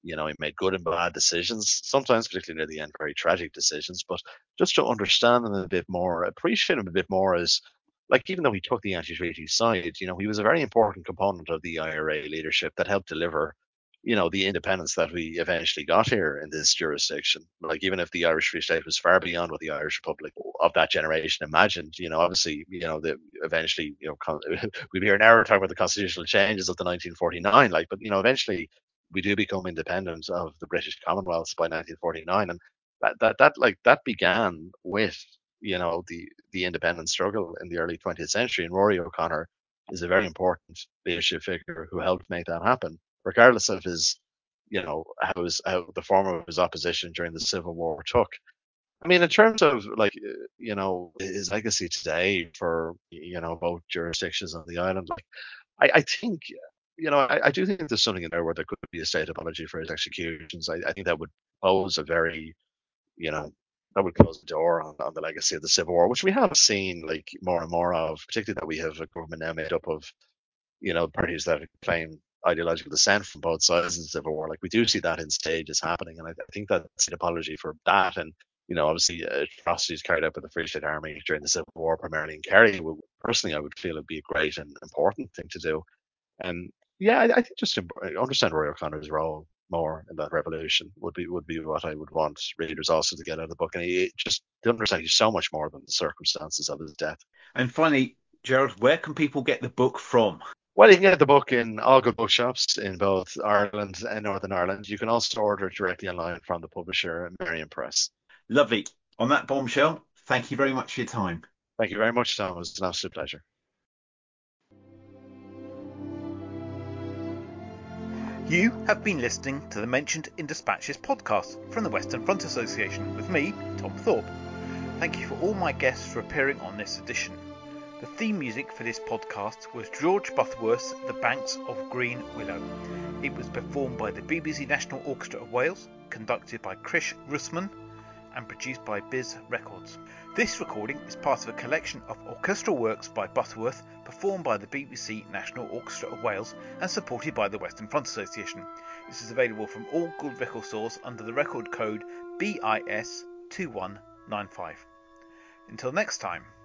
You know, he made good and bad decisions, sometimes particularly near the end, very tragic decisions. But just to understand him a bit more, appreciate him a bit more as, like, even though he took the anti-treaty side, you know, he was a very important component of the I R A leadership that helped deliver, you know, the independence that we eventually got here in this jurisdiction. Like, even if the Irish Free State was far beyond what the Irish Republic of that generation imagined, you know, obviously, you know, the eventually, you know, con- we'd be here now talking about the constitutional changes of the nineteen forty-nine, like, but, you know, eventually we do become independent of the British Commonwealth by nineteen forty-nine. And that, that, that like, that began with, you know, the, the independence struggle in the early twentieth century. And Rory O'Connor is a very important leadership figure who helped make that happen, regardless of his, you know, how his, how the form of his opposition during the Civil War took. I mean, in terms of, like, you know, his legacy today for, you know, both jurisdictions on the island, like, I, I think, you know, I, I do think there's something in there where there could be a state apology for his executions. I, I think that would pose a very, you know, that would close the door on, on the legacy of the Civil War, which we have seen, like, more and more of, particularly that we have a government now made up of, you know, parties that claim ideological dissent from both sides of the Civil War. Like, we do see that in stages happening, and I, I think that's an apology for that. And, you know, obviously, uh, atrocities carried out by the Free State Army during the Civil War, primarily in Kerry, would, personally, I would feel it'd be a great and important thing to do. And yeah, I, I think just to understand Roy O'Connor's role more in that revolution would be would be what I would want readers also to get out of the book, and he just to understand he's so much more than the circumstances of his death. And finally, Gerald, where can people get the book from? Well, you can get the book in all good bookshops in both Ireland and Northern Ireland. You can also order it directly online from the publisher, Merriam Press. Lovely. On that bombshell, thank you very much for your time. Thank you very much, Tom. It was an absolute pleasure. You have been listening to the Mentioned in Dispatches podcast from the Western Front Association with me, Tom Thorpe. Thank you for all my guests for appearing on this edition. The theme music for this podcast was George Butterworth's The Banks of Green Willow. It was performed by the B B C National Orchestra of Wales, conducted by Krish Russman, and produced by Biz Records. This recording is part of a collection of orchestral works by Butterworth performed by the B B C National Orchestra of Wales and supported by the Western Front Association. This is available from all good record stores under the record code B I S two one nine five. Until next time.